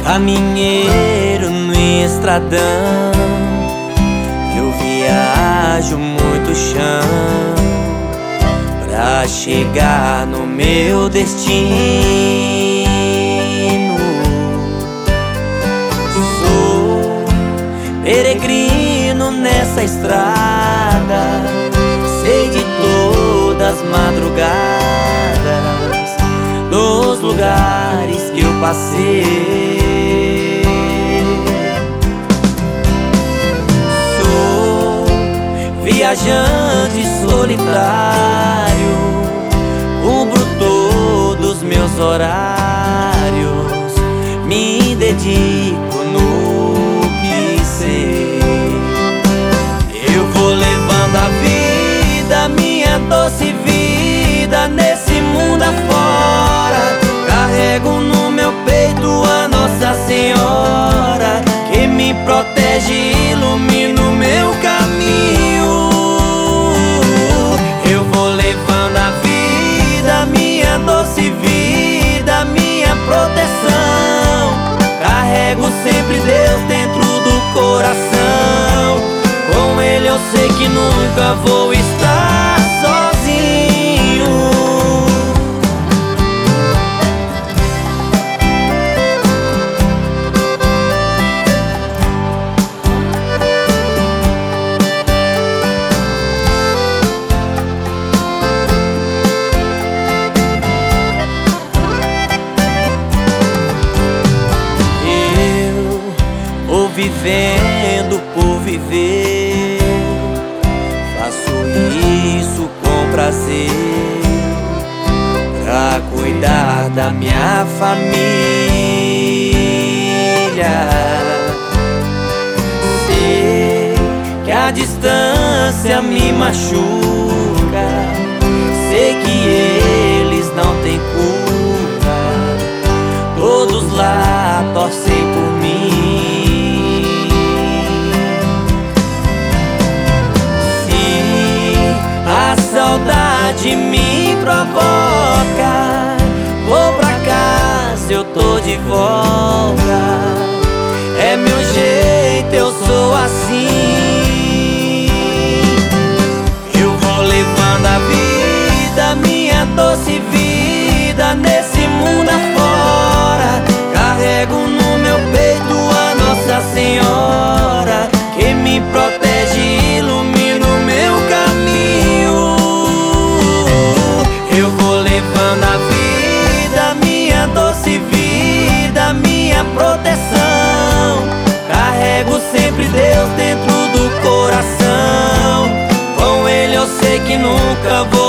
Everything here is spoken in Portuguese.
Caminheiro no estradão, eu viajo muito chão pra chegar no meu destino. Sou peregrino nessa estrada, sei de todas as madrugadas, dos lugares que eu passei. Viajante solitário, cubro todos meus horários, me dedico no que sei. Eu vou levando a vida, minha doce vida, nesse mundo afora. Carrego no meu peito a Nossa Senhora, que me protege e ilumina o meu caminho. Doce vida, minha proteção, carrego sempre Deus dentro do coração. Com Ele eu sei que nunca vou estar sozinho. Vivendo por viver, faço isso com prazer, pra cuidar da minha família. Sei que a distância me machuca, sei que eles não têm culpa, todos lá torcem por mim. Saudade me provoca, vou pra casa, eu tô de volta. É meu jeito, eu sou assim. Eu vou levando a vida, minha doce vida, nesse mundo afora. Carrego no meu peito a Nossa Senhora, que me protege e ilumina o meu caminho. Eu vou levando a vida, minha doce vida, minha proteção. Carrego sempre Deus dentro do coração. Com Ele eu sei que nunca vou